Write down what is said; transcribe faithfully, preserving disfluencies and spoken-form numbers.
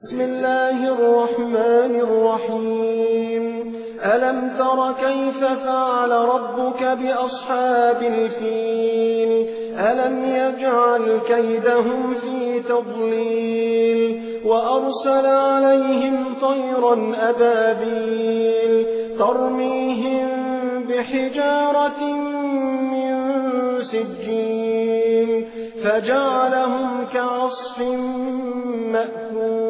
بسم الله الرحمن الرحيم ألم تر كيف فعل ربك بأصحاب الفيل ألم يجعل كيدهم في تضليل وأرسل عليهم طيرا أبابيل ترميهم بحجارة من سجيل فجعلهم كعصف مأكول